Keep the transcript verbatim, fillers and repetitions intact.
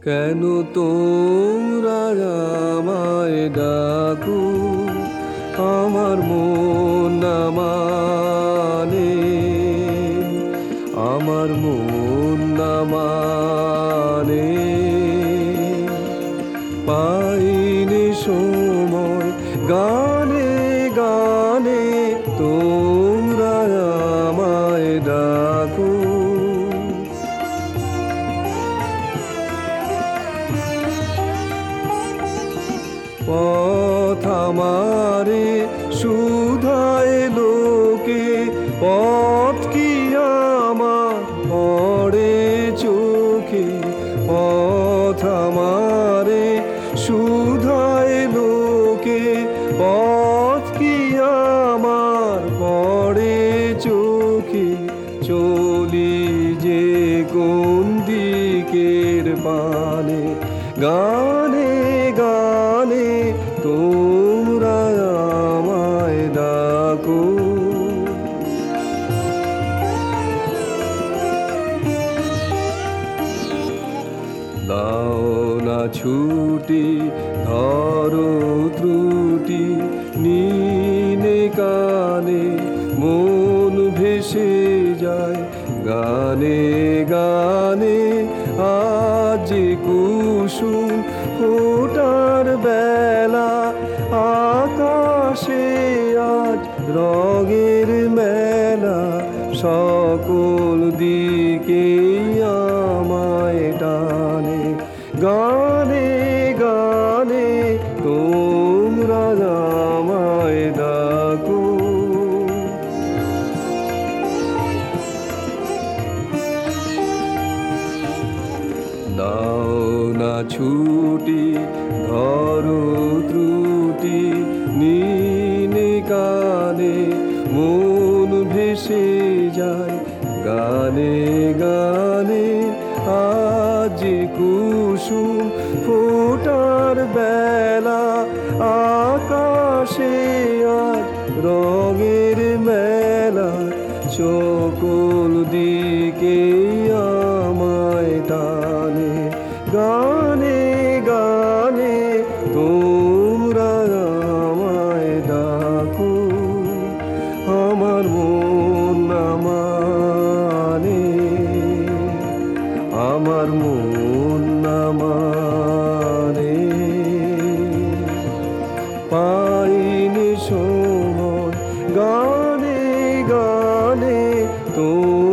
কেন তোমরা আমায় ডাকো, আমার মন না মানে, আমার মন না মানে। পাইনি সময় গানে গানে তোমরা আমায় ডাকো। পথ আমারে শুধায় লোকে, পথ কি আমার পড়ে চোখে। পথ আমারে শুধায় লোকে, পথ কি আমার পড়ে চোখে। চলি যে কোন দিকের পানে, গানে গানে তোমরা আমায় ডাকো। দাও না ছুটি ধরো ত্রুটি, নিনে কানে মন ভেসে যায় গানে গানে। আজ কুসুম ফোটার বেলা, আকাশে আজ রঙের মেলা। সকল দিকে আমায় টানে, গানে গানে তোমরা আমায় ডাকো। দাও না ছুটি ধরো ত্রুটি, নিনে কানে মন ভেসে যায় গানে গানে। আজ কুসুম ফোটার বেলা, আকাশে আজ রঙের মেলা। সকল দিকে আমায় টানে, গানে গানে তোমরা আমায় ডাকো। আমার মন না মানে, আমার মন না মানে। পাইনি সময় গানে গানে তো